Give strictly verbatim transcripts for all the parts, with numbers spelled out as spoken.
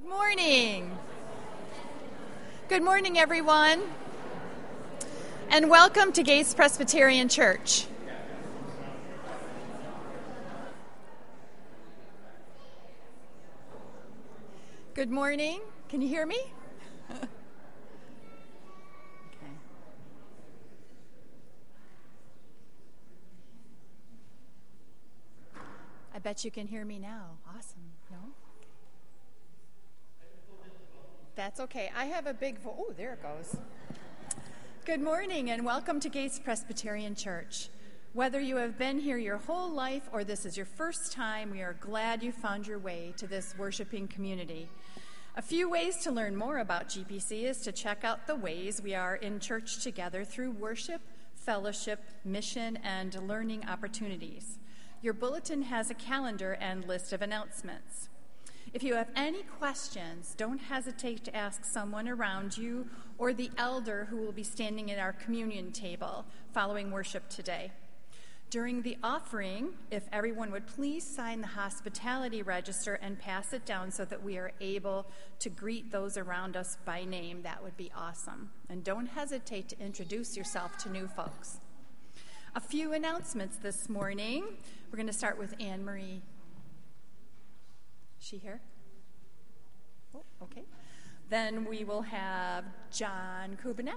morning. Good morning, everyone, and welcome to Gates Presbyterian Church. Good morning. Can you hear me? Okay. I bet you can hear me now. Awesome. No? That's okay. I have a big voice. Oh, there it goes. Good morning and welcome to Gates Presbyterian Church. Whether you have been here your whole life or this is your first time, we are glad you found your way to this worshiping community. A few ways to learn more about G P C is to check out the ways we are in church together through worship, fellowship, mission, and learning opportunities. Your bulletin has a calendar and list of announcements. If you have any questions, don't hesitate to ask someone around you or the elder who will be standing at our communion table following worship today. During the offering, if everyone would please sign the hospitality register and pass it down so that we are able to greet those around us by name, that would be awesome. And don't hesitate to introduce yourself to new folks. A few announcements this morning. We're going to start with Anne Marie. Is she here? Oh, okay. Then we will have John Kubanek.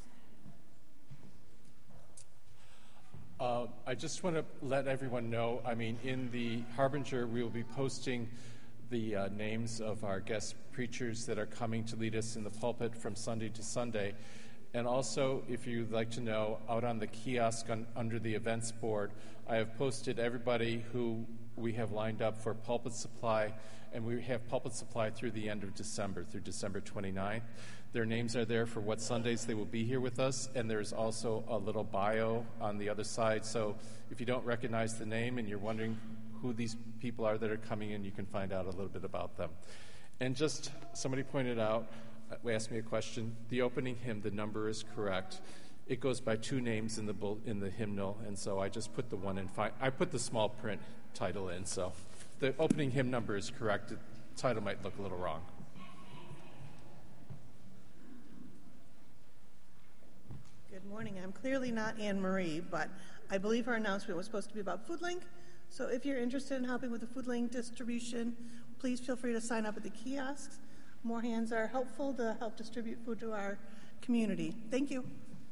Uh, I just want to let everyone know, I mean, in the Harbinger, we will be posting the uh, names of our guest preachers that are coming to lead us in the pulpit from Sunday to Sunday. And also, if you'd like to know, out on the kiosk on, under the events board, I have posted everybody who we have lined up for pulpit supply, and we have pulpit supply through the end of December, through December twenty-ninth. Their names are there for what Sundays they will be here with us, and there's also a little bio on the other side. So if you don't recognize the name and you're wondering who these people are that are coming in, you can find out a little bit about them. And just somebody pointed out, asked me a question. The opening hymn, the number is correct. It goes by two names in the bull, in the hymnal, and so I just put the one in. Fi- I put the small print title in, so the opening hymn number is correct. The title might look a little wrong. Good morning. I'm clearly not Anne Marie, but I believe our announcement was supposed to be about FoodLink. So if you're interested in helping with the FoodLink distribution, please feel free to sign up at the kiosks. More hands are helpful to help distribute food to our community. Thank you.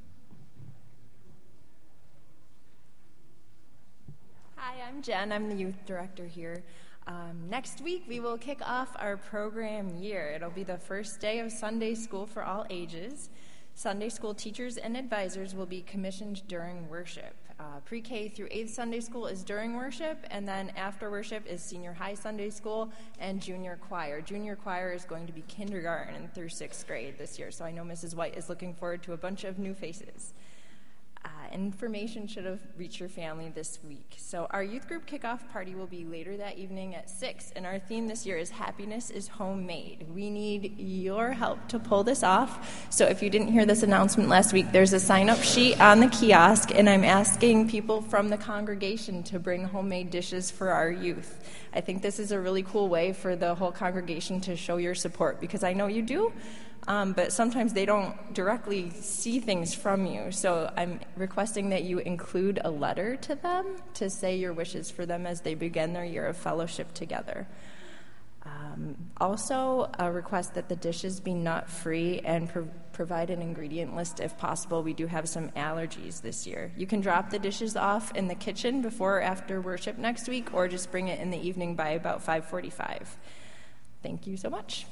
Hi, I'm Jen. I'm the youth director here. Um, next week, we will kick off our program year. It'll be the first day of Sunday school for all ages. Sunday school teachers and advisors will be commissioned during worship. Uh, pre-K through eighth Sunday school is during worship, and then after worship is senior high Sunday school and junior choir. Junior choir is going to be kindergarten through sixth grade this year, so I know Missus White is looking forward to a bunch of new faces. Uh, information should have reached your family this week. So our youth group kickoff party will be later that evening at six, and our theme this year is Happiness is Homemade. We need your help to pull this off. So if you didn't hear this announcement last week, there's a sign-up sheet on the kiosk, and I'm asking people from the congregation to bring homemade dishes for our youth. I think this is a really cool way for the whole congregation to show your support, because I know you do. Um, but sometimes they don't directly see things from you. So I'm requesting that you include a letter to them to say your wishes for them as they begin their year of fellowship together. Um, also, a request that the dishes be nut-free and pro- provide an ingredient list if possible. We do have some allergies this year. You can drop the dishes off in the kitchen before or after worship next week, or just bring it in the evening by about five forty-five. Thank you so much.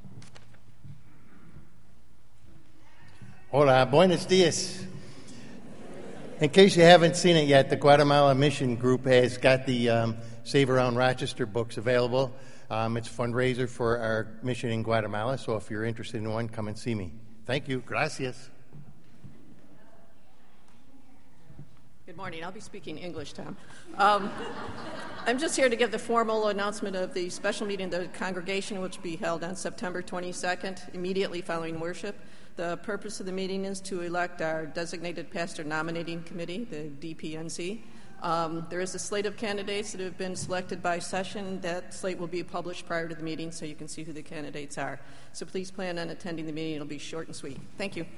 Hola, buenos dias. In case you haven't seen it yet, the Guatemala Mission Group has got the um, Save Around Rochester books available. Um, it's a fundraiser for our mission in Guatemala, so if you're interested in one, come and see me. Thank you. Gracias. Good morning. I'll be speaking English, Tom. Um, I'm just here to give the formal announcement of the special meeting of the congregation, which will be held on September twenty-second, immediately following worship. The purpose of the meeting is to elect our designated pastor nominating committee, the D P N C. Um, there is a slate of candidates that have been selected by session. That slate will be published prior to the meeting so you can see who the candidates are. So please plan on attending the meeting. It'll be short and sweet. Thank you.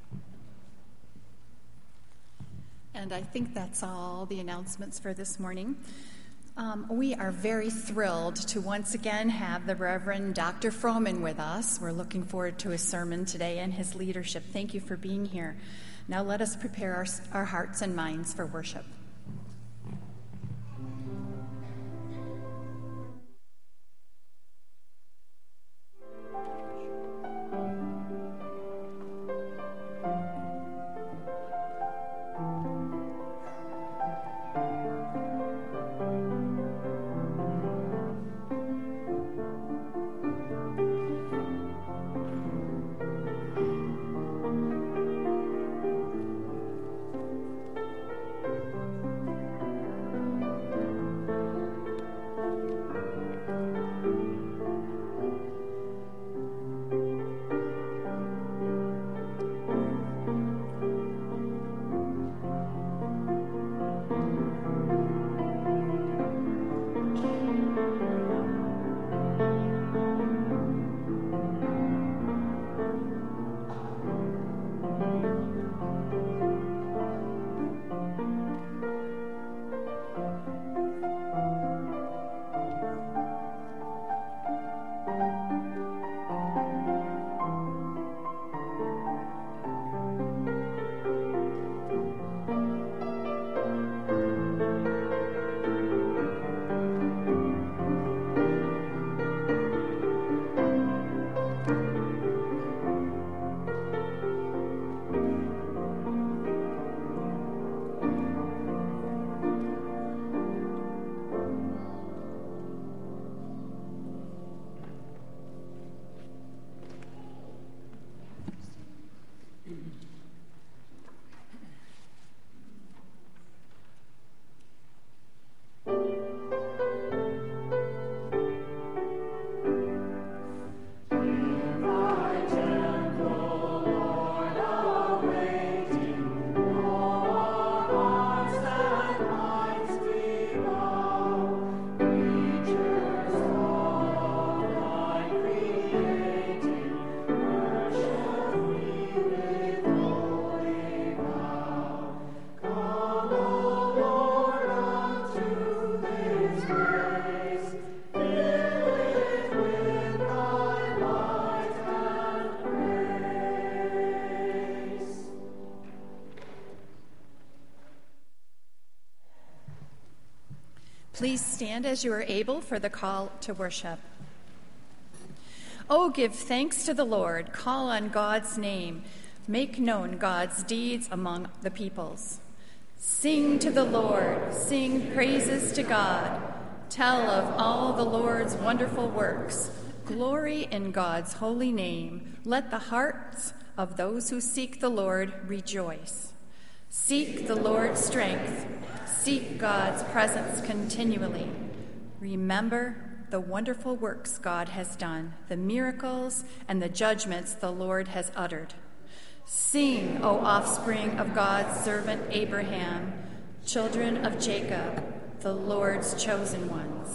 And I think that's all the announcements for this morning. Um, we are very thrilled to once again have the Reverend Doctor Froman with us. We're looking forward to his sermon today and his leadership. Thank you for being here. Now let us prepare our, our hearts and minds for worship. Please stand as you are able for the call to worship. Oh, give thanks to the Lord, call on God's name, make known God's deeds among the peoples. Sing to the Lord, sing praises to God, tell of all the Lord's wonderful works. Glory in God's holy name. Let the hearts of those who seek the Lord rejoice. Seek the Lord's strength. Seek God's presence continually. Remember the wonderful works God has done, the miracles and the judgments the Lord has uttered. Sing, O offspring of God's servant Abraham, children of Jacob, the Lord's chosen ones.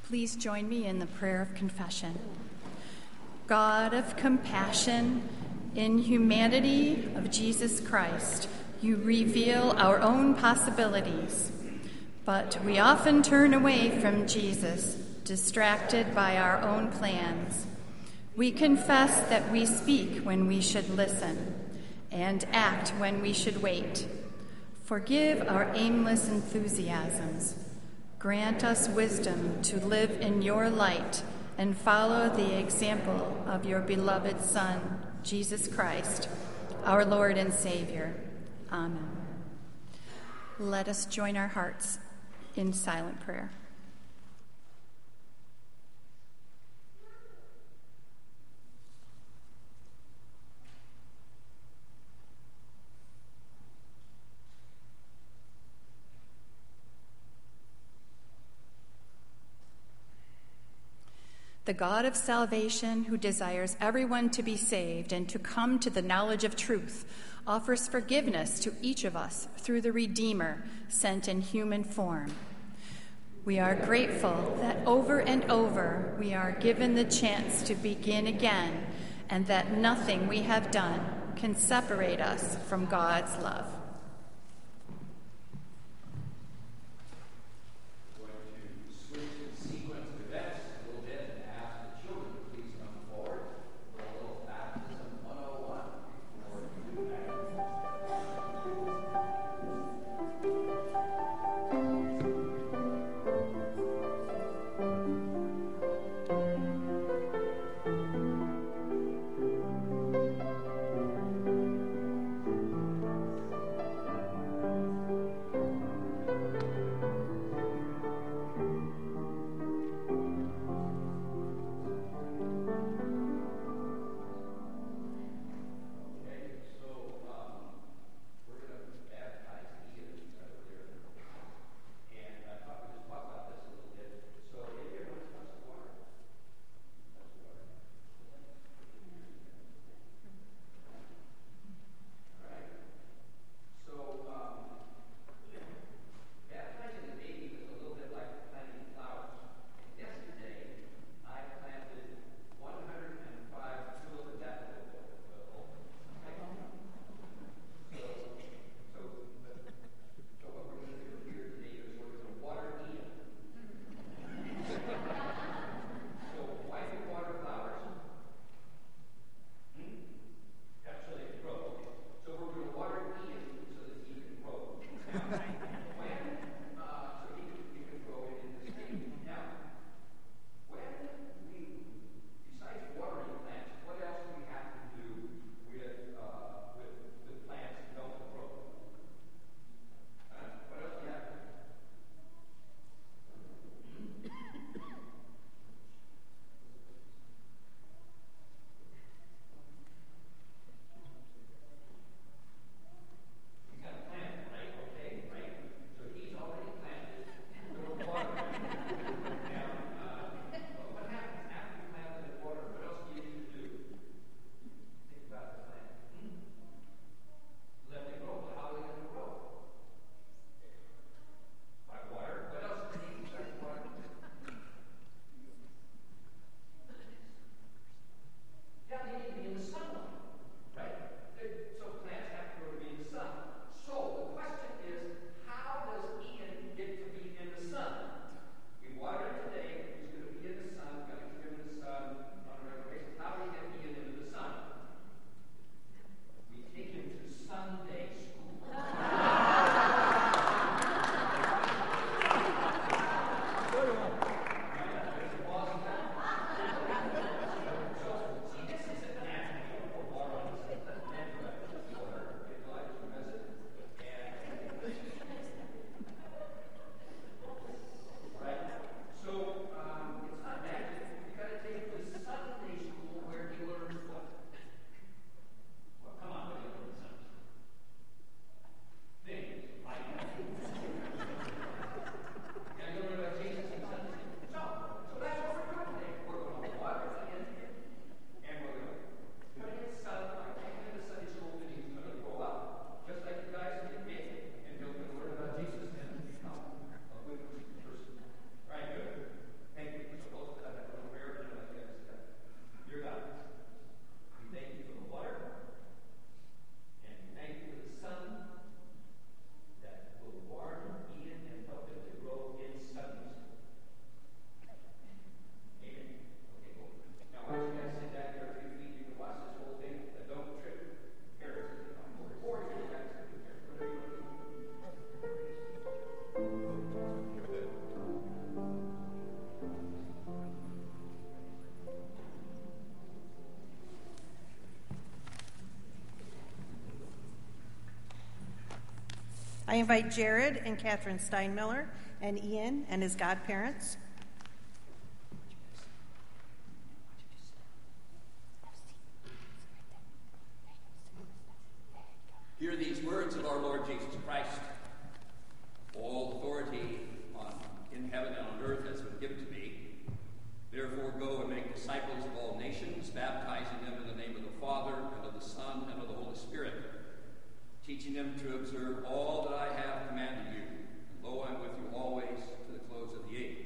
Please join me in the prayer of confession. God of compassion, in humanity of Jesus Christ, you reveal our own possibilities, but we often turn away from Jesus, distracted by our own plans. We confess that we speak when we should listen and act when we should wait. Forgive our aimless enthusiasms. Grant us wisdom to live in your light and follow the example of your beloved Son, Jesus Christ, our Lord and Savior. Amen. Let us join our hearts in silent prayer. The God of salvation, who desires everyone to be saved and to come to the knowledge of truth, offers forgiveness to each of us through the Redeemer sent in human form. We are grateful that over and over we are given the chance to begin again, and that nothing we have done can separate us from God's love. I invite Jared and Catherine Steinmiller and Ian and his godparents. Hear these words of our Lord Jesus Christ. All authority on, in heaven and on earth has been given to me. Therefore go and make disciples of all nations, baptizing them in the name of the Father, and of the Son, and of the Holy Spirit, teaching them to observe all that I have commanded you. And lo, I am with you always to the close of the age.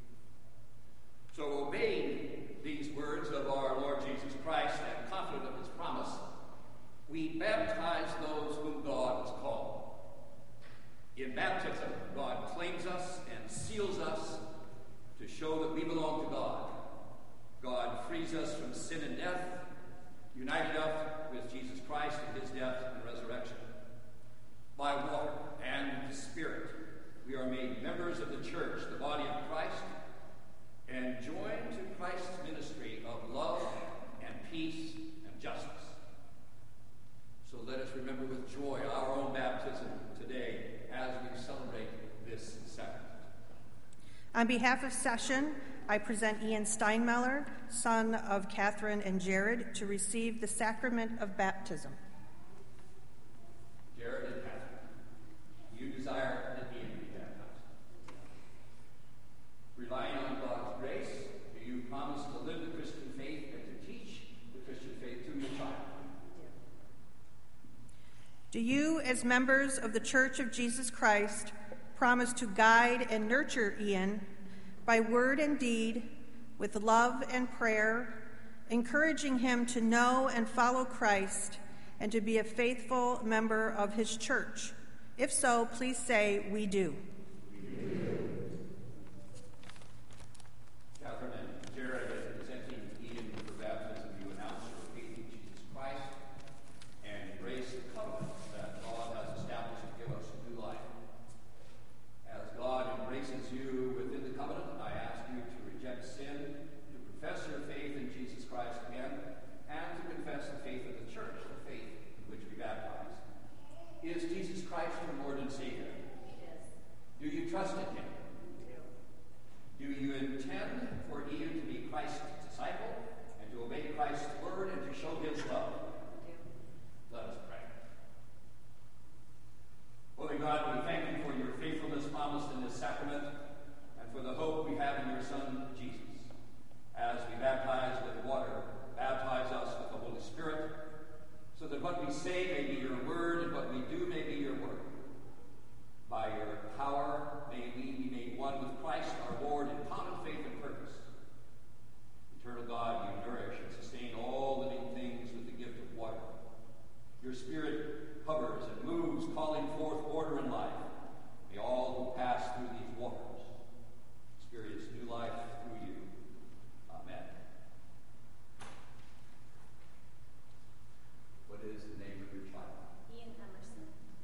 So obeying these words of our Lord Jesus Christ and confident of his promise, we baptize those whom God has called. In baptism, God claims us and seals us to show that we belong to God. God frees us from sin and death, united us with Jesus Christ in his death and resurrection. By water and the Spirit, we are made members of the church, the body of Christ, and joined to Christ's ministry of love and peace and justice. So let us remember with joy our own baptism today as we celebrate this sacrament. On behalf of Session, I present Ian Steinmiller, son of Catherine and Jared, to receive the sacrament of baptism. Jared and Catherine, do you desire that Ian be baptized? Relying on God's grace, do you promise to live the Christian faith and to teach the Christian faith to your child? Do you, as members of the Church of Jesus Christ, promise to guide and nurture Ian by word and deed, with love and prayer, encouraging him to know and follow Christ and to be a faithful member of his church? If so, please say, "We do." We do. Catherine and Jared, as presenting Ian for baptism, you announce your faith in Jesus Christ and embrace the covenant that God has established to give us new life. As God embraces you within the covenant, I ask you to reject sin, to profess your faith in Jesus Christ again, and to confess the faith of the church, the faith in which we baptize. Is Jesus Christ your Lord and Savior? Yes. Do you trust in him? Do you intend for Ian to be Christ's disciple and to obey Christ's word and to show his love? Let us pray. Holy God, we thank you for your faithfulness promised in this sacrament and for the hope we have in your Son, Jesus. As we baptize with water, baptize us with the Holy Spirit, so that what we say may be your word and what we do may be your work. By your power, may we be made one with Christ our Lord in common faith and purpose. Eternal God, you nourish and sustain all living things with the gift of water. Your Spirit hovers and moves, calling forth order and life. May all who pass through these waters experience new life through you. Amen. What is the name of your child? Ian Emerson.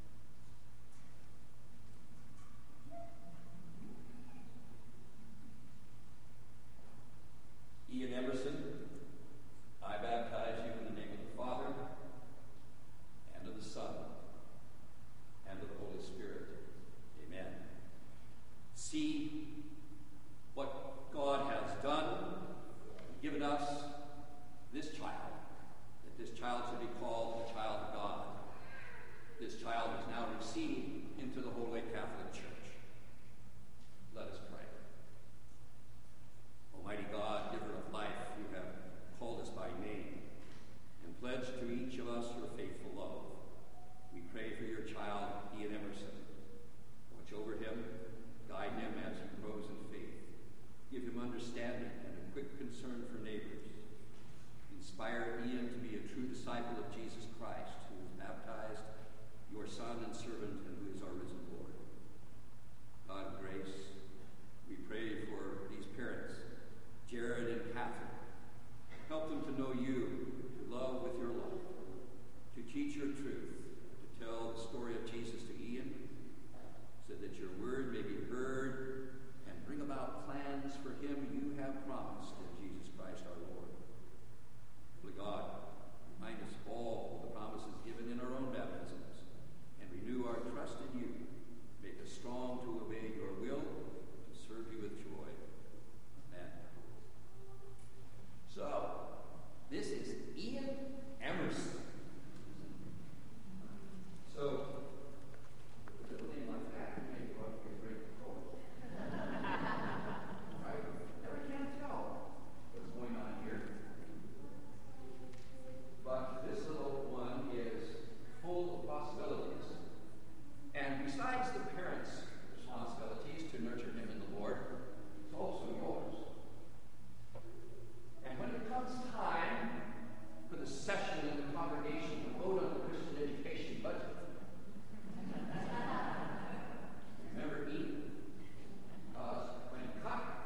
Ian Emerson, I baptize you in the name of the Father, and of the Son, and of the Holy Spirit. Amen. See what God has done, given us this child, that this child should be called the child of God. This child is now received into the Holy Catholic Church. Let us pray. Almighty God, giver of life, you have called us by name and pledged to each of us your faithful love. We pray for your child, Ian Emerson. Watch over him, guide him as he grows in faith. Give him understanding and a quick concern for neighbors. Inspire Ian to be a true disciple of Jesus Christ, who was baptized, your Son and servant, and who is our risen Lord. God of grace, we pray for these parents, Jared and Catherine. Help them to know you, to love with your love, to teach your truth, to tell the story of Jesus to Ian, so that your word may be heard and bring about plans for him you have promised in Jesus Christ our Lord. Holy God, remind us all of the promises given in our own baptisms and renew our trust in you.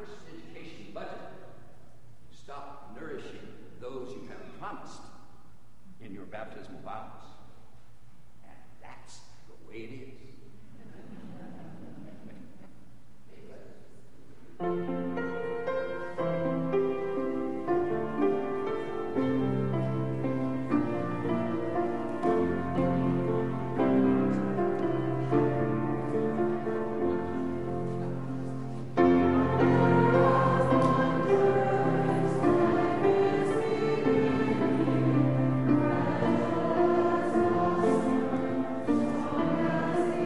education budget, you stop nourishing those you have promised in your baptismal vows. And that's the way it is. Thank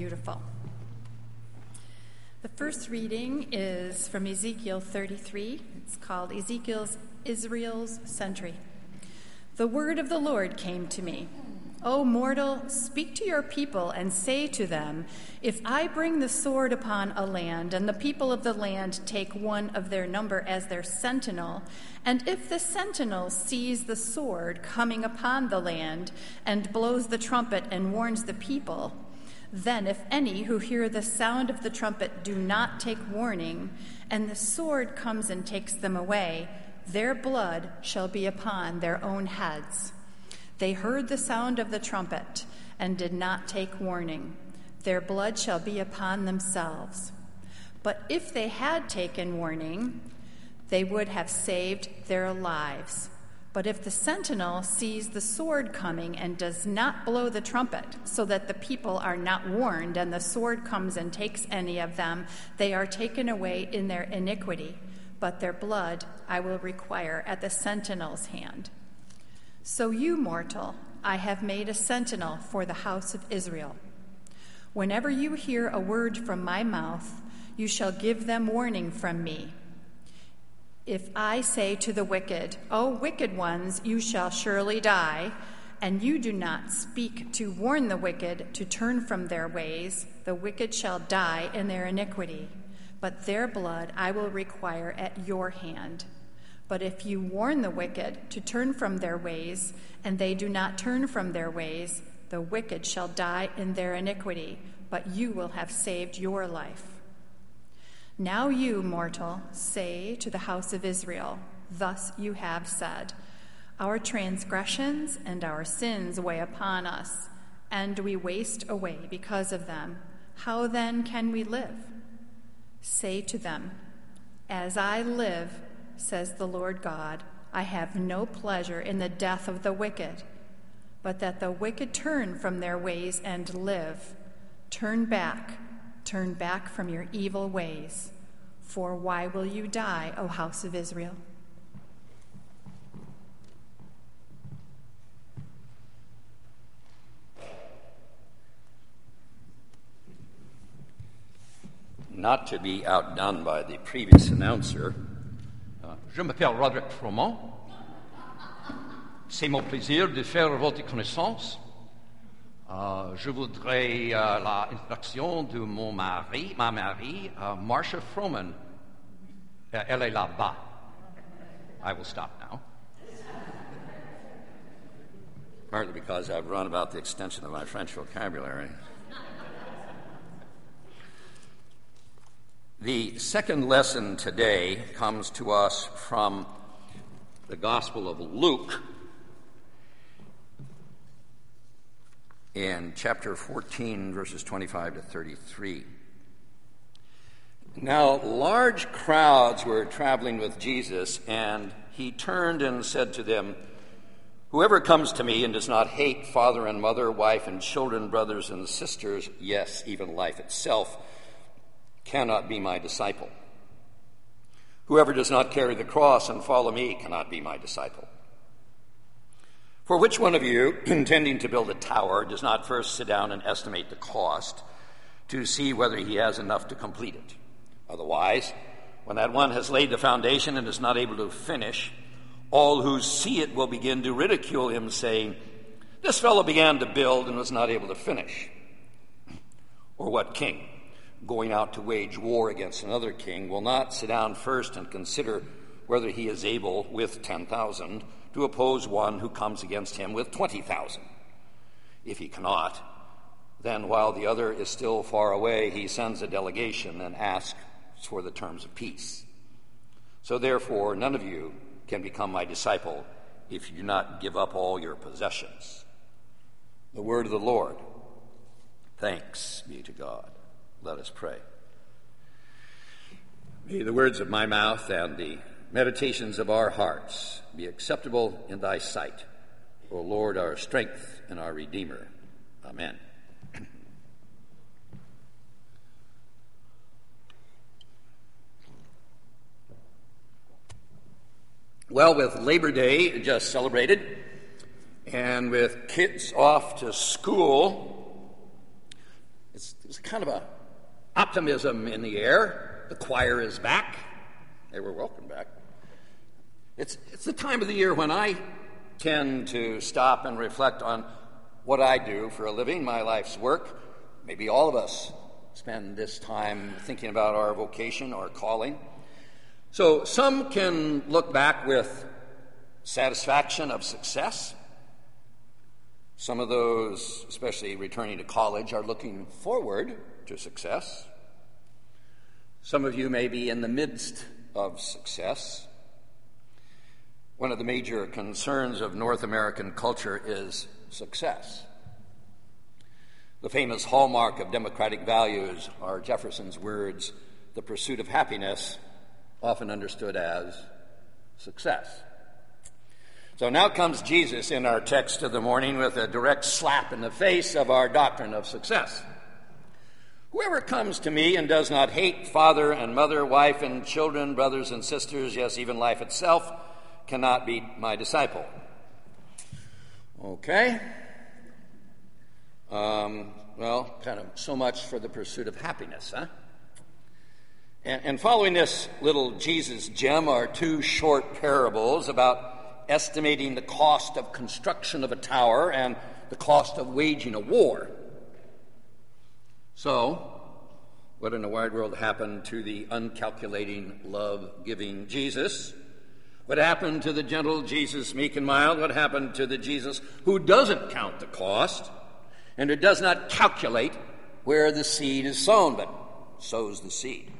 beautiful. The first reading is from Ezekiel thirty-three. It's called Ezekiel's Israel's Century. The word of the Lord came to me. O mortal, speak to your people and say to them, if I bring the sword upon a land, and the people of the land take one of their number as their sentinel, and if the sentinel sees the sword coming upon the land, and blows the trumpet and warns the people, then if any who hear the sound of the trumpet do not take warning, and the sword comes and takes them away, their blood shall be upon their own heads. They heard the sound of the trumpet and did not take warning. Their blood shall be upon themselves. But if they had taken warning, they would have saved their lives. But if the sentinel sees the sword coming and does not blow the trumpet, so that the people are not warned, and the sword comes and takes any of them, they are taken away in their iniquity. But their blood I will require at the sentinel's hand. So you, mortal, I have made a sentinel for the house of Israel. Whenever you hear a word from my mouth, you shall give them warning from me. If I say to the wicked, O wicked ones, you shall surely die, and you do not speak to warn the wicked to turn from their ways, the wicked shall die in their iniquity, but their blood I will require at your hand. But if you warn the wicked to turn from their ways, and they do not turn from their ways, the wicked shall die in their iniquity, but you will have saved your life. Now you, mortal, say to the house of Israel, thus you have said, our transgressions and our sins weigh upon us, and we waste away because of them. How then can we live? Say to them, as I live, says the Lord God, I have no pleasure in the death of the wicked, but that the wicked turn from their ways and live. Turn back, turn back from your evil ways. For why will you die, O house of Israel? Not to be outdone by the previous announcer, Je m'appelle Roderick Froment. C'est mon plaisir de faire votre connaissance. Euh, je voudrais euh, la introduction de mon mari, ma mari, uh, Marcia Froman. Uh, elle est là-bas. I will stop now. Partly because I've run about the extension of my French vocabulary. The second lesson today comes to us from the Gospel of Luke in chapter fourteen, verses twenty-five to thirty-three. Now, large crowds were traveling with Jesus, and he turned and said to them, whoever comes to me and does not hate father and mother, wife and children, brothers and sisters, yes, even life itself, cannot be my disciple. Whoever does not carry the cross and follow me cannot be my disciple. For which one of you, intending to build a tower, does not first sit down and estimate the cost to see whether he has enough to complete it? Otherwise, when that one has laid the foundation and is not able to finish, all who see it will begin to ridicule him, saying, this fellow began to build and was not able to finish. Or what king, going out to wage war against another king, will not sit down first and consider whether he is able with ten thousand to oppose one who comes against him with twenty thousand? If he cannot, then while the other is still far away, he sends a delegation and asks for the terms of peace. So therefore, none of you can become my disciple if you do not give up all your possessions. The word of the Lord. Thanks be to God. Let us pray. May the words of my mouth and the meditations of our hearts be acceptable in thy sight, O Lord, our strength and our Redeemer. Amen. Well, with Labor Day just celebrated, and with kids off to school, It's, it's kind of a optimism in the air. The choir is back. They were welcome back. It's, it's the time of the year when I tend to stop and reflect on what I do for a living, my life's work. Maybe all of us spend this time thinking about our vocation or calling. So some can look back with satisfaction of success. Some of those, especially returning to college, are looking forward to success. Some of you may be in the midst of success. One of the major concerns of North American culture is success. The famous hallmark of democratic values are Jefferson's words, the pursuit of happiness, often understood as success. So now comes Jesus in our text of the morning with a direct slap in the face of our doctrine of success. Whoever comes to me and does not hate father and mother, wife and children, brothers and sisters, yes, even life itself, cannot be my disciple. Okay. Um, well, kind of so much for the pursuit of happiness, huh? And, and following this little Jesus gem are two short parables about estimating the cost of construction of a tower and the cost of waging a war. So, what in the wide world happened to the uncalculating, love-giving Jesus? What happened to the gentle Jesus, meek and mild? What happened to the Jesus who doesn't count the cost and who does not calculate where the seed is sown, but sows the seed?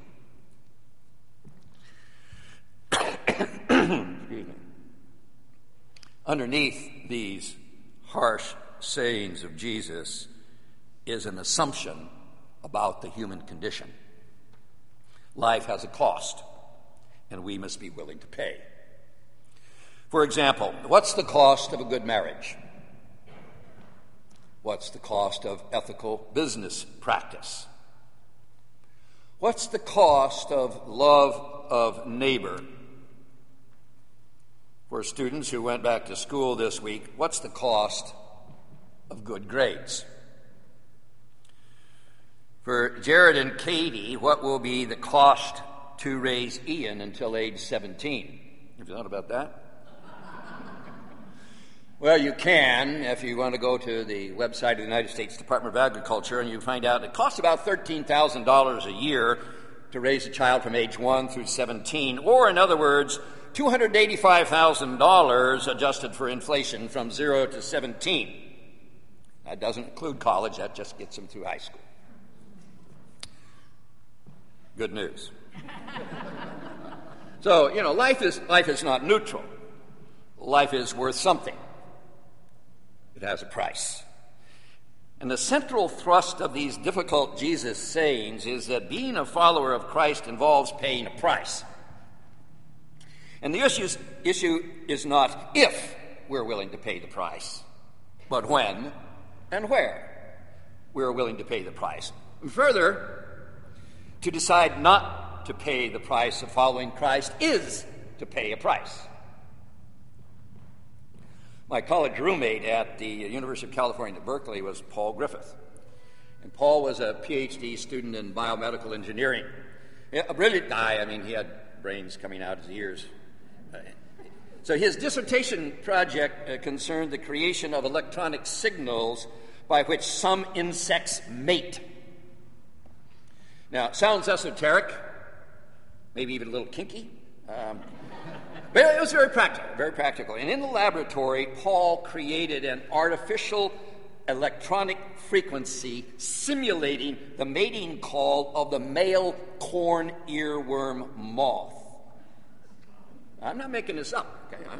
Excuse me. Underneath these harsh sayings of Jesus is an assumption about the human condition. Life has a cost, and we must be willing to pay. For example, what's the cost of a good marriage? What's the cost of ethical business practice? What's the cost of love of neighbor? For students who went back to school this week, what's the cost of good grades? For Jared and Katie, what will be the cost to raise Ian until age seventeen? Have you thought about that? Well, you can if you want to go to the website of the United States Department of Agriculture, and you find out it costs about thirteen thousand dollars a year to raise a child from age one through seventeen, or in other words, two hundred eighty-five thousand dollars adjusted for inflation from zero to seventeen. That doesn't include college, that just gets them through high school. Good news. So, you know, life is life is not neutral. Life is worth something. It has a price. And the central thrust of these difficult Jesus sayings is that being a follower of Christ involves paying a price. And the issue is, issue is not if we're willing to pay the price, but when and where we're willing to pay the price. And further, to decide not to pay the price of following Christ is to pay a price. My college roommate at the University of California at Berkeley was Paul Griffith. And Paul was a P H D student in biomedical engineering. A brilliant guy. I mean, he had brains coming out his ears. So his dissertation project uh, concerned the creation of electronic signals by which some insects mate. Now, it sounds esoteric, maybe even a little kinky, um, but it was very practical, very practical. And in the laboratory, Paul created an artificial electronic frequency simulating the mating call of the male corn earworm moth. I'm not making this up, okay?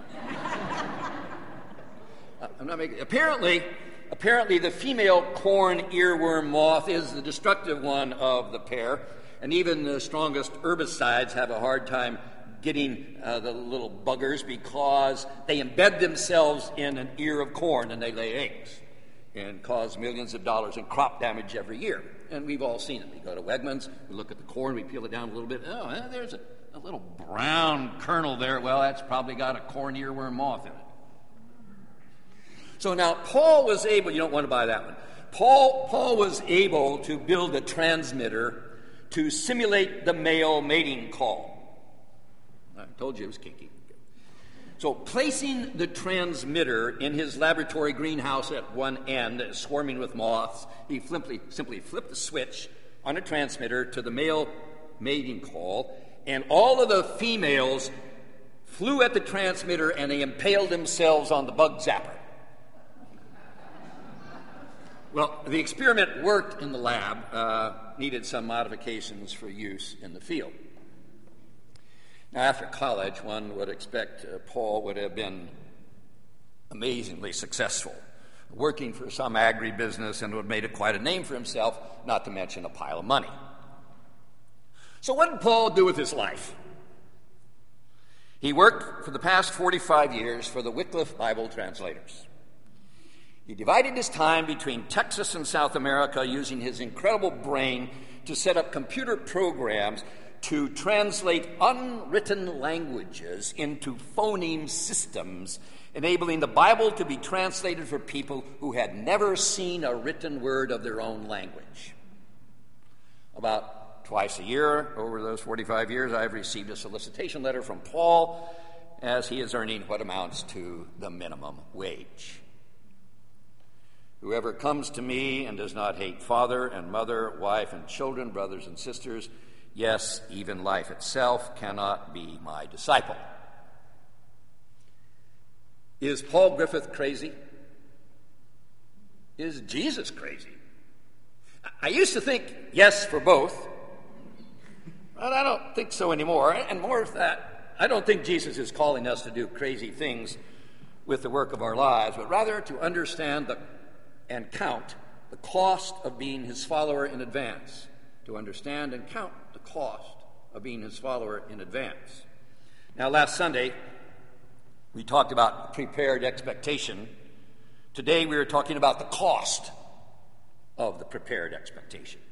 I'm not making. Apparently, apparently, the female corn earworm moth is the destructive one of the pair, and even the strongest herbicides have a hard time getting uh, the little buggers because they embed themselves in an ear of corn and they lay eggs and cause millions of dollars in crop damage every year. And we've all seen it. We go to Wegmans, we look at the corn, we peel it down a little bit. Oh, eh, there's a, a little brown kernel there. Well, that's probably got a corn earworm moth in it. So now Paul was able, you don't want to buy that one. Paul, Paul was able to build a transmitter to simulate the male mating call. I told you it was kinky. So placing the transmitter in his laboratory greenhouse at one end, swarming with moths, he simply, simply flipped the switch on a transmitter to the male mating call, and all of the females flew at the transmitter and they impaled themselves on the bug zapper. Well, the experiment worked in the lab, uh, needed some modifications for use in the field. Now, after college, one would expect uh, Paul would have been amazingly successful, working for some agribusiness and would have made a, quite a name for himself, not to mention a pile of money. So what did Paul do with his life? He worked for the past forty-five years for the Wycliffe Bible Translators. He divided his time between Texas and South America using his incredible brain to set up computer programs to translate unwritten languages into phoneme systems, enabling the Bible to be translated for people who had never seen a written word of their own language. About twice a year over those forty-five years, I've received a solicitation letter from Paul as he is earning what amounts to the minimum wage. Whoever comes to me and does not hate father and mother, wife and children, brothers and sisters, yes, even life itself, cannot be my disciple. Is Paul Griffith crazy? Is Jesus crazy? I used to think yes for both, but I don't think so anymore. And more of that, I don't think Jesus is calling us to do crazy things with the work of our lives, but rather to understand the, and count the cost of being his follower in advance. To understand and count the cost of being his follower in advance. Now, last Sunday, we talked about prepared expectation. Today, we are talking about the cost of the prepared expectation.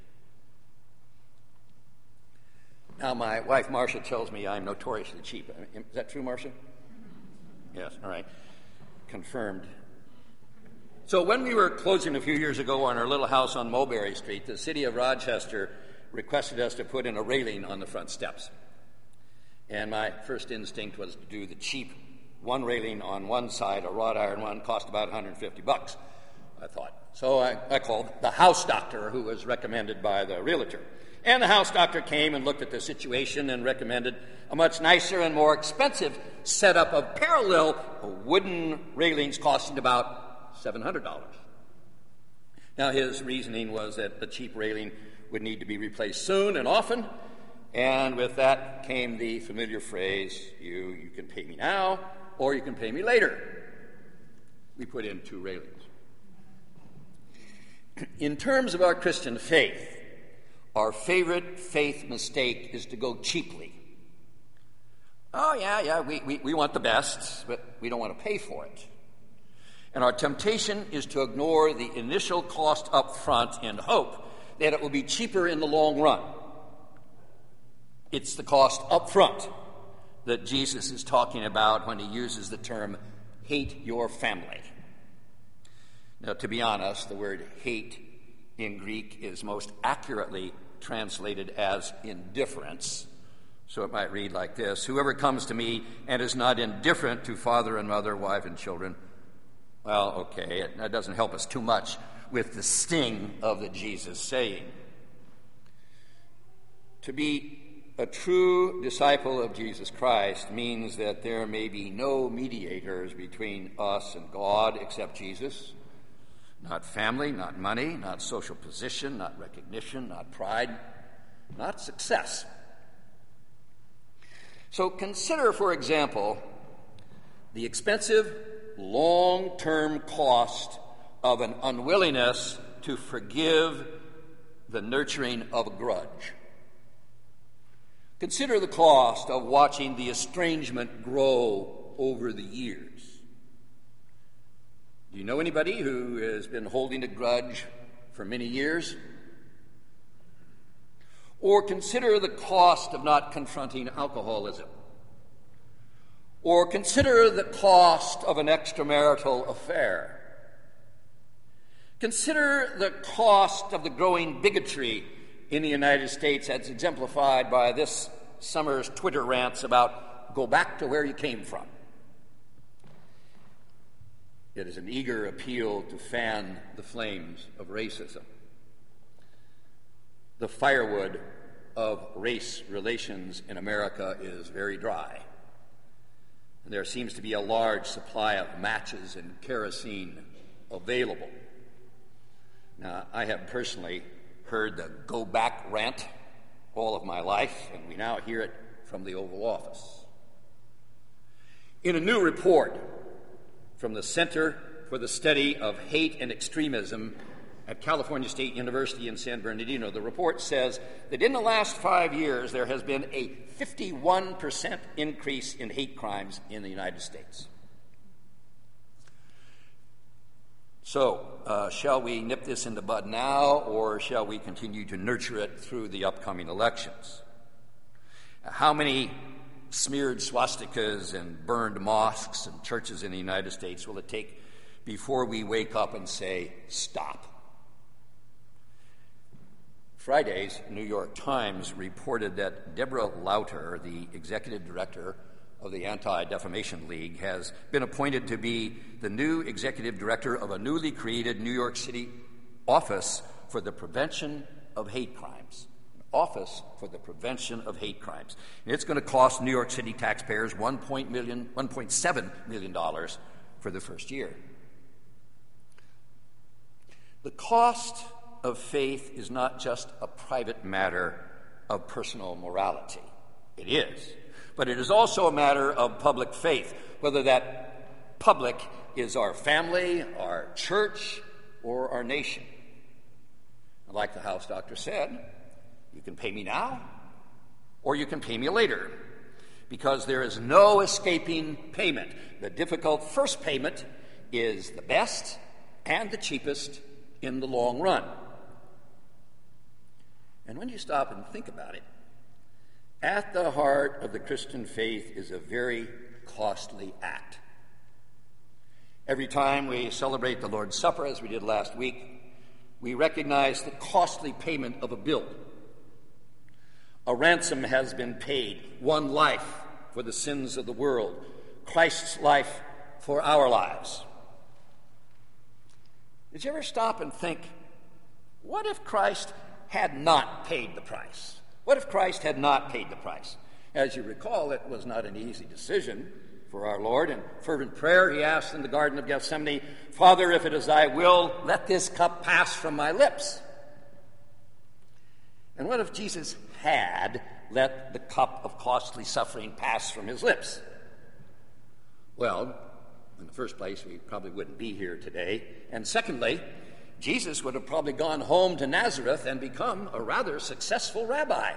Now, my wife, Marcia, tells me I'm notoriously cheap. Is that true, Marcia? Yes, all right. Confirmed. So when we were closing a few years ago on our little house on Mulberry Street, the city of Rochester requested us to put in a railing on the front steps. And my first instinct was to do the cheap one railing on one side, a wrought iron one, cost about one hundred fifty bucks, I thought. So I, I called the house doctor who was recommended by the realtor. And the house doctor came and looked at the situation and recommended a much nicer and more expensive setup of parallel wooden railings costing about seven hundred dollars. Now, his reasoning was that the cheap railing would need to be replaced soon and often, and with that came the familiar phrase, you, you can pay me now or you can pay me later. We put in two railings. In terms of our Christian faith, our favorite faith mistake is to go cheaply. Oh, yeah, yeah, we, we, we want the best, but we don't want to pay for it. And our temptation is to ignore the initial cost up front in hope that it will be cheaper in the long run. It's the cost up front that Jesus is talking about when he uses the term hate your family. Now, to be honest, the word hate in Greek is most accurately translated as indifference. So it might read like this: whoever comes to me and is not indifferent to father and mother, wife and children. Well, okay, it, that doesn't help us too much with the sting of the Jesus saying. To be a true disciple of Jesus Christ means that there may be no mediators between us and God except Jesus. Not family, not money, not social position, not recognition, not pride, not success. So consider, for example, the expensive, long-term cost of an unwillingness to forgive the nurturing of a grudge. Consider the cost of watching the estrangement grow over the years. Do you know anybody who has been holding a grudge for many years? Or consider the cost of not confronting alcoholism. Or consider the cost of an extramarital affair. Consider the cost of the growing bigotry in the United States as exemplified by this summer's Twitter rants about go back to where you came from. It is an eager appeal to fan the flames of racism. The firewood of race relations in America is very dry. And there seems to be a large supply of matches and kerosene available. Now, I have personally heard the go back rant all of my life, and we now hear it from the Oval Office. In a new report from the Center for the Study of Hate and Extremism at California State University in San Bernardino, the report says that in the last five years there has been a fifty-one percent increase in hate crimes in the United States. So, uh, shall we nip this in the bud now, or shall we continue to nurture it through the upcoming elections? How many smeared swastikas and burned mosques and churches in the United States will it take before we wake up and say, stop? Friday's New York Times reported that Deborah Lauter, the executive director of the Anti-Defamation League, has been appointed to be the new executive director of a newly created New York City Office for the Prevention of Hate Crimes. An Office for the Prevention of Hate Crimes. And it's going to cost New York City taxpayers one point seven million dollars for the first year. The cost of faith is not just a private matter of personal morality. It is. But it is also a matter of public faith, whether that public is our family, our church, or our nation. And like the house doctor said, you can pay me now, or you can pay me later, because there is no escaping payment. The difficult first payment is the best and the cheapest in the long run. And when you stop and think about it, at the heart of the Christian faith is a very costly act. Every time we celebrate the Lord's Supper, as we did last week, we recognize the costly payment of a bill. A ransom has been paid, one life for the sins of the world, Christ's life for our lives. Did you ever stop and think, what if Christ had not paid the price? What if Christ had not paid the price? As you recall, it was not an easy decision for our Lord. In fervent prayer, he asked in the Garden of Gethsemane, Father, if it is thy will, let this cup pass from my lips. And what if Jesus had let the cup of costly suffering pass from his lips? Well, in the first place, we probably wouldn't be here today. And secondly, Jesus would have probably gone home to Nazareth and become a rather successful rabbi.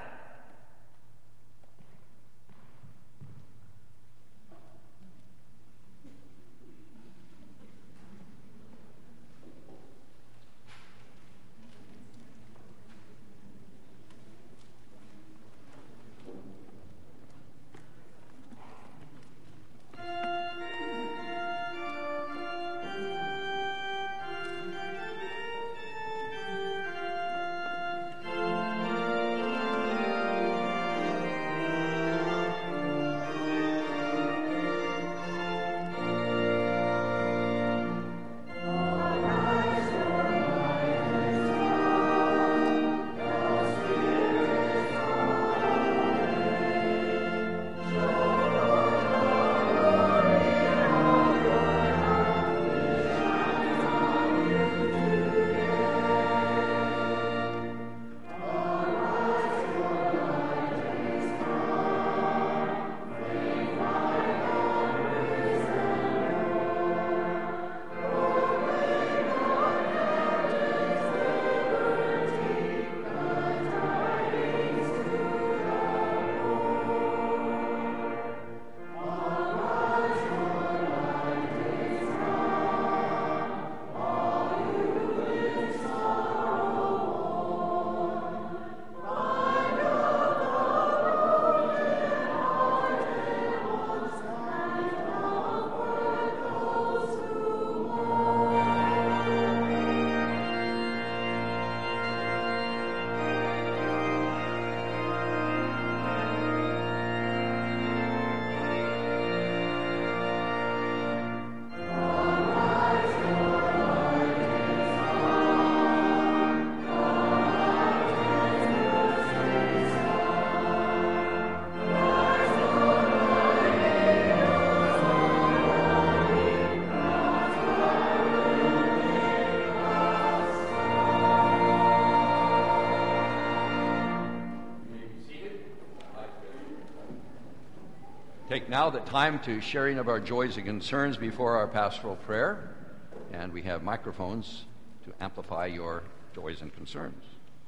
make now the time to sharing of our joys and concerns before our pastoral prayer, and we have microphones to amplify your joys and concerns.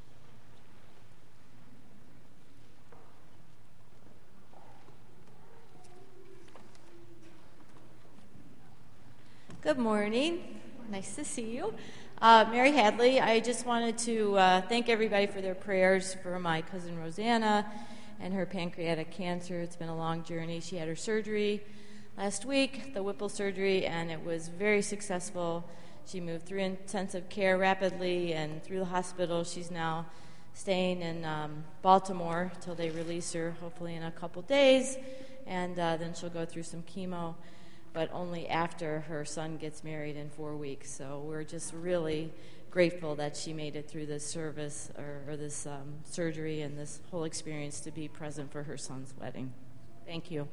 Good morning. Nice to see you. Uh, Mary Hadley, I just wanted to uh, thank everybody for their prayers for my cousin Rosanna and her pancreatic cancer. It's been a long journey. She had her surgery last week, the Whipple surgery, and it was very successful. She moved through intensive care rapidly and through the hospital. She's now staying in um, Baltimore till they release her, hopefully in a couple days, and uh, then she'll go through some chemo, but only after her son gets married in four weeks. So we're just really grateful that she made it through this service or, or this um, surgery and this whole experience to be present for her son's wedding. Thank you.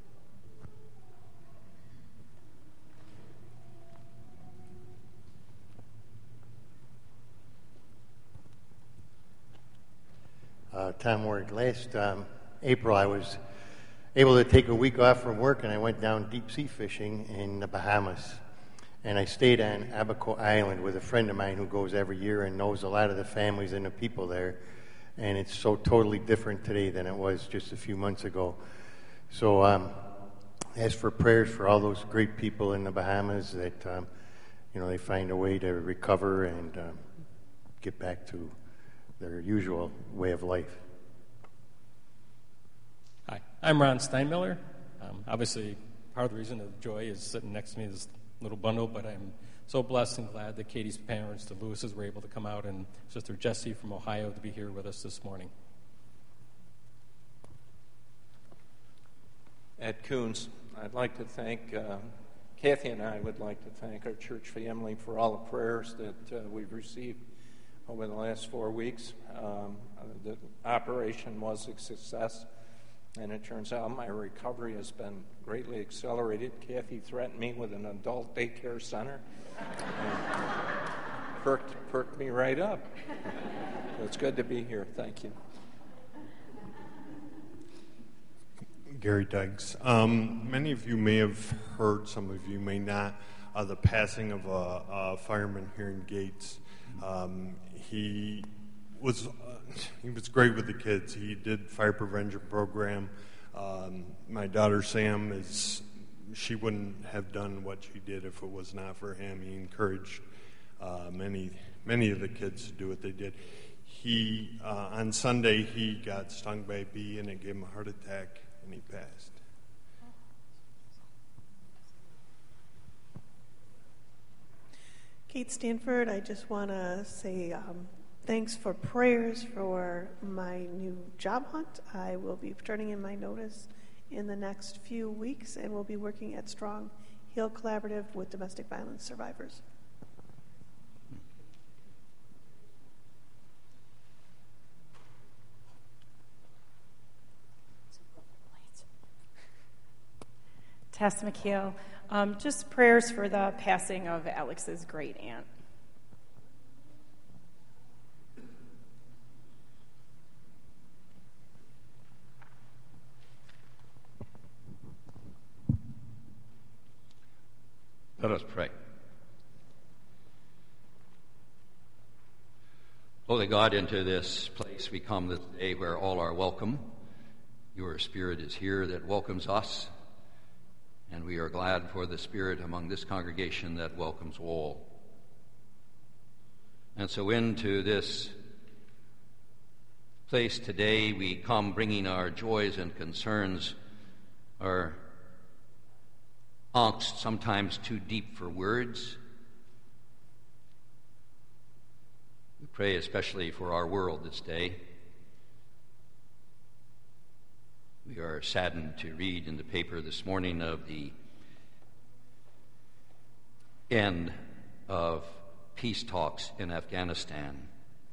Uh, Tom Ward, last um, April I was able to take a week off from work, and I went down deep sea fishing in the Bahamas. And I stayed on Abaco Island with a friend of mine who goes every year and knows a lot of the families and the people there. And it's so totally different today than it was just a few months ago. So um, ask for prayers for all those great people in the Bahamas that, um, you know, they find a way to recover and um, get back to their usual way of life. Hi, I'm Ron Steinmiller. Um, obviously, part of the reason of joy is sitting next to me, this little bundle, but I'm so blessed and glad that Katie's parents, the Lewises, were able to come out, and Sister Jessie from Ohio to be here with us this morning. Ed Coons, I'd like to thank, uh, Kathy and I would like to thank our church family for all the prayers that uh, we've received over the last four weeks. Um, the operation was a success. And it turns out my recovery has been greatly accelerated. Kathy threatened me with an adult daycare center. perked, perked me right up. It's good to be here. Thank you. Gary Dykes. Um, many of you may have heard, some of you may not, uh, the passing of a, a fireman here in Gates. Um, he was... Uh, He was great with the kids. He did fire prevention program. Um, my daughter Sam is, she wouldn't have done what she did if it was not for him. He encouraged uh, many many of the kids to do what they did. He uh, on Sunday he got stung by a bee and it gave him a heart attack and he passed. Kate Stanford, I just want to say um, thanks for prayers for my new job hunt. I will be turning in my notice in the next few weeks and will be working at Strong Hill Collaborative with domestic violence survivors. Tess McHale, um, just prayers for the passing of Alex's great aunt. Let us pray. Holy God, into this place we come this day where all are welcome. Your Spirit is here that welcomes us, and we are glad for the Spirit among this congregation that welcomes all. And so into this place today we come bringing our joys and concerns, our angst, sometimes too deep for words. We pray especially for our world this day. We are saddened to read in the paper this morning of the end of peace talks in Afghanistan.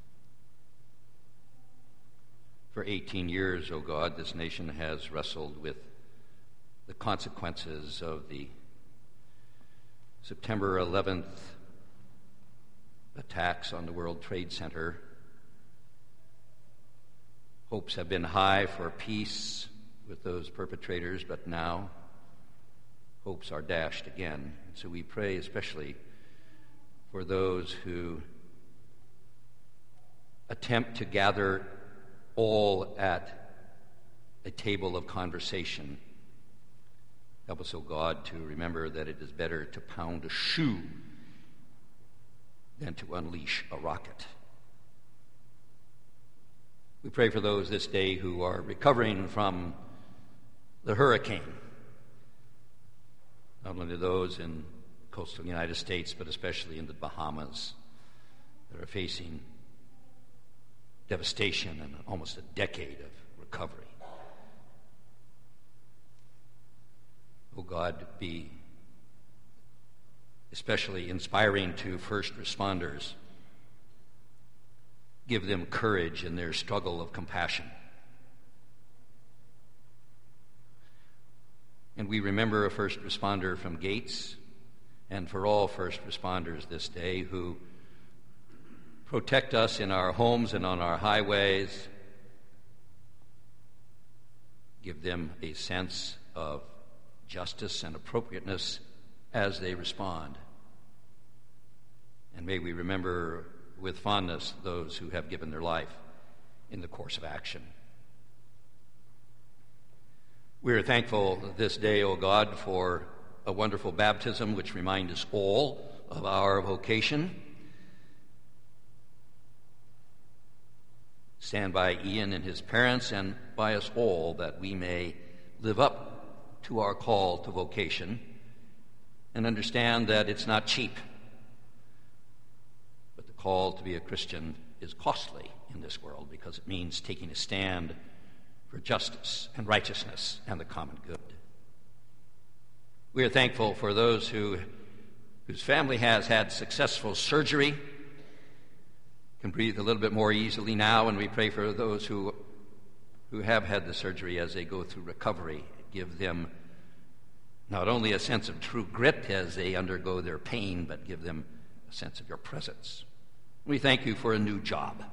For eighteen years, O God, this nation has wrestled with the consequences of the September eleventh attacks on the World Trade Center. Hopes have been high for peace with those perpetrators, but now hopes are dashed again. So we pray especially for those who attempt to gather all at a table of conversation. Help us, O God, to remember that it is better to pound a shoe than to unleash a rocket. We pray for those this day who are recovering from the hurricane, not only those in coastal United States, but especially in the Bahamas that are facing devastation and almost a decade of recovery. Oh God, be especially inspiring to first responders. Give them courage in their struggle of compassion. And we remember a first responder from Gates, and for all first responders this day who protect us in our homes and on our highways. Give them a sense of justice and appropriateness as they respond. And may we remember with fondness those who have given their life in the course of action. We are thankful this day, O God, for a wonderful baptism which reminds us all of our vocation. Stand by Ian and his parents and by us all that we may live up to our call to vocation and understand that it's not cheap. But the call to be a Christian is costly in this world because it means taking a stand for justice and righteousness and the common good. We are thankful for those who, whose family has had successful surgery, can breathe a little bit more easily now, and we pray for those who, who have had the surgery as they go through recovery. Give them not only a sense of true grit as they undergo their pain, but give them a sense of your presence. We thank you for a new job.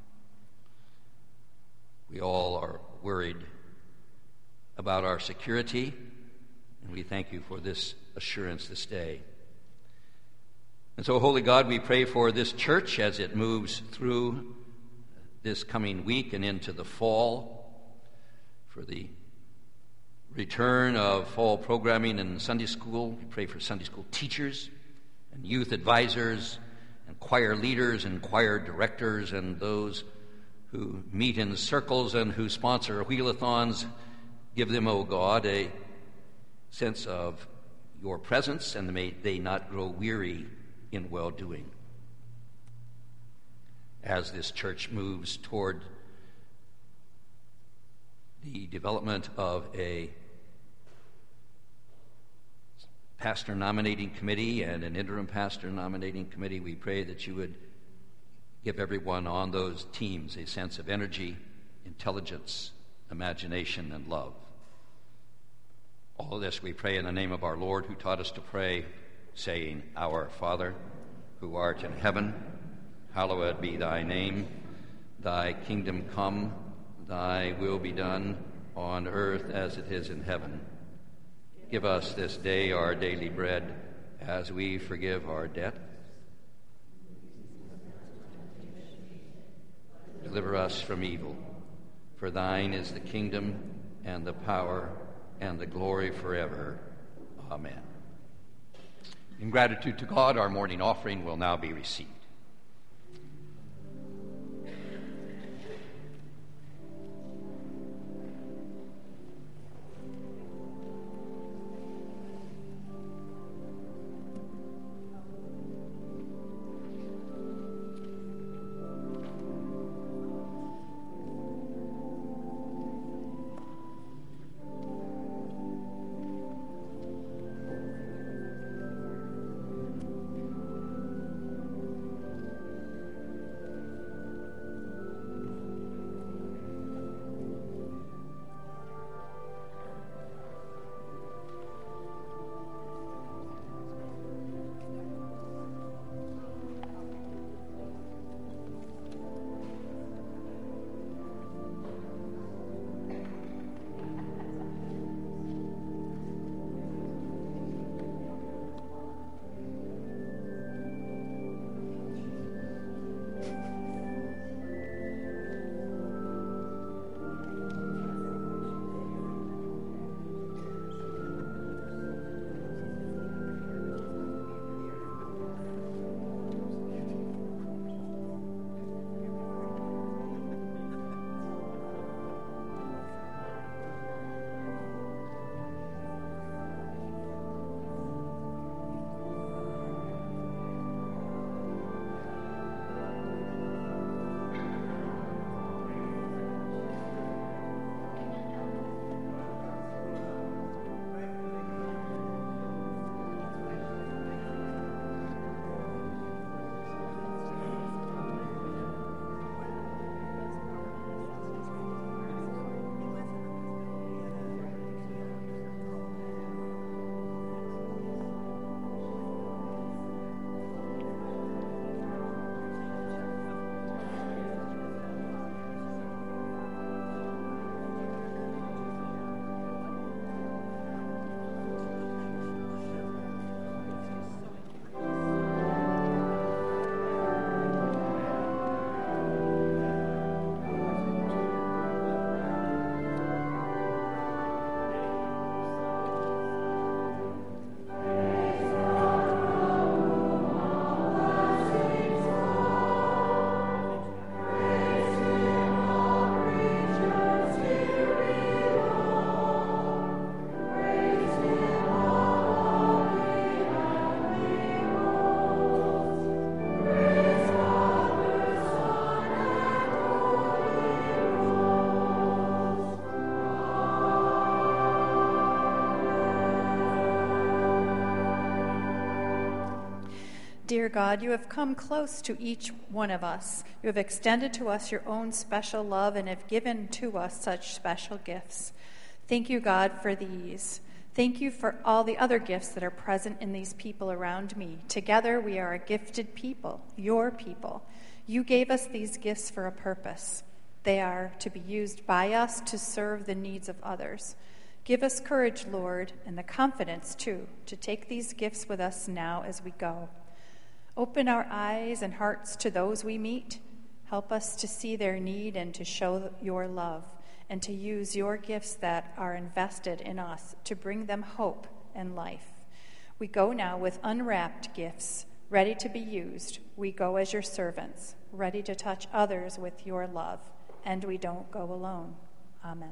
We all are worried about our security, and we thank you for this assurance this day. And so, Holy God, we pray for this church as it moves through this coming week and into the fall, for the return of fall programming in Sunday school. We pray for Sunday school teachers and youth advisors and choir leaders and choir directors and those who meet in circles and who sponsor wheelathons. Give them, O God, a sense of your presence, and may they not grow weary in well-doing. As this church moves toward the development of a pastor nominating committee and an interim pastor nominating committee, we pray that you would give everyone on those teams a sense of energy, intelligence, imagination, and love. All of this we pray in the name of our Lord, who taught us to pray, saying, Our Father, who art in heaven, hallowed be thy name. Thy kingdom come, thy will be done, on earth as it is in heaven. Give us this day our daily bread, as we forgive our debt. Deliver us from evil, for thine is the kingdom and the power and the glory forever. Amen. In gratitude to God, our morning offering will now be received. Dear God, you have come close to each one of us. You have extended to us your own special love and have given to us such special gifts. Thank you, God, for these. Thank you for all the other gifts that are present in these people around me. Together, we are a gifted people, your people. You gave us these gifts for a purpose. They are to be used by us to serve the needs of others. Give us courage, Lord, and the confidence, too, to take these gifts with us now as we go. Open our eyes and hearts to those we meet. Help us to see their need and to show your love, and to use your gifts that are invested in us to bring them hope and life. We go now with unwrapped gifts, ready to be used. We go as your servants, ready to touch others with your love, and we don't go alone. Amen.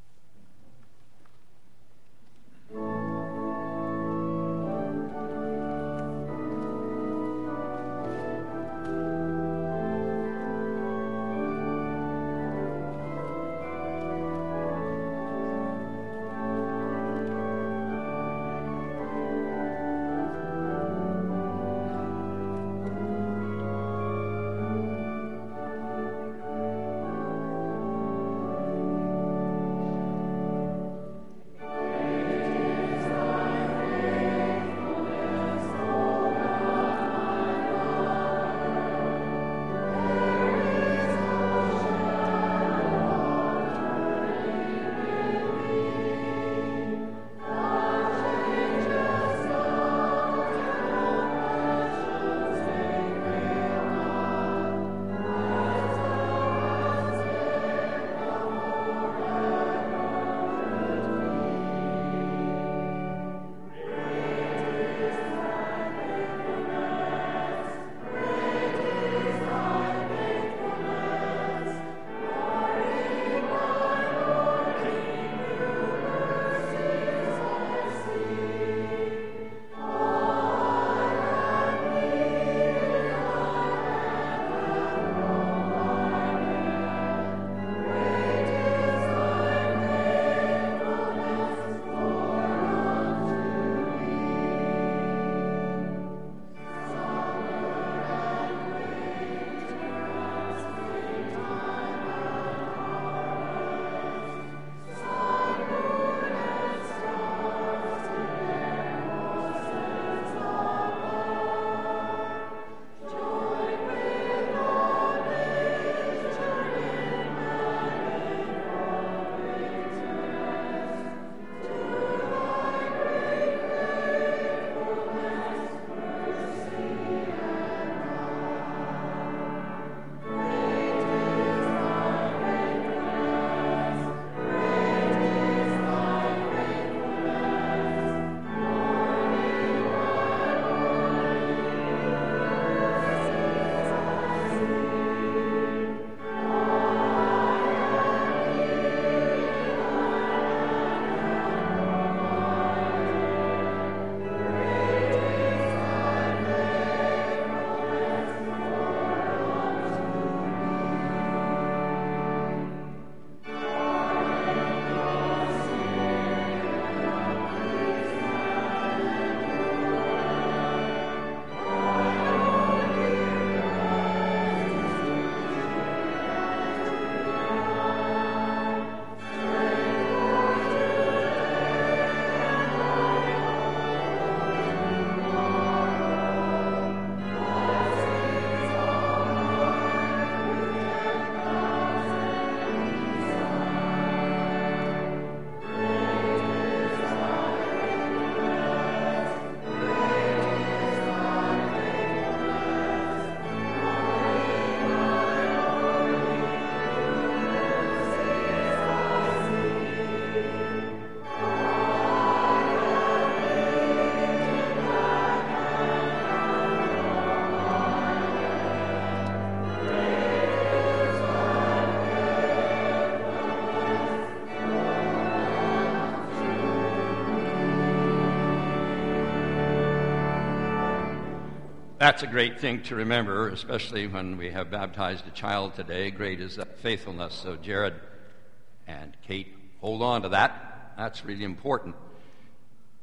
That's a great thing to remember, especially when we have baptized a child today. Great is that faithfulness. So Jared and Kate, hold on to that. That's really important.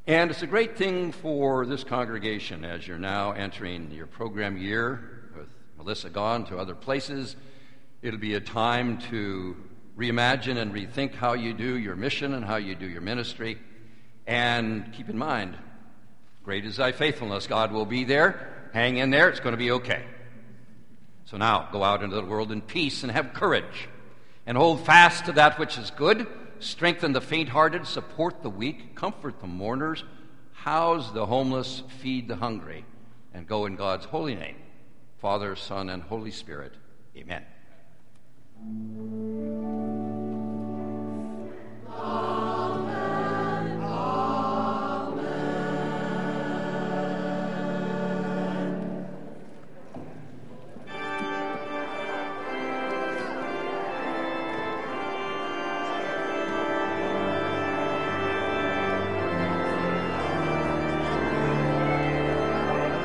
And it's a great thing for this congregation as you're now entering your program year with Melissa gone to other places. It'll be a time to reimagine and rethink how you do your mission and how you do your ministry. And keep in mind, great is thy faithfulness. God will be there. Hang in there. It's going to be okay. So now go out into the world in peace and have courage and hold fast to that which is good. Strengthen the faint-hearted, support the weak, comfort the mourners, house the homeless, feed the hungry, and go in God's holy name. Father, Son, and Holy Spirit. Amen.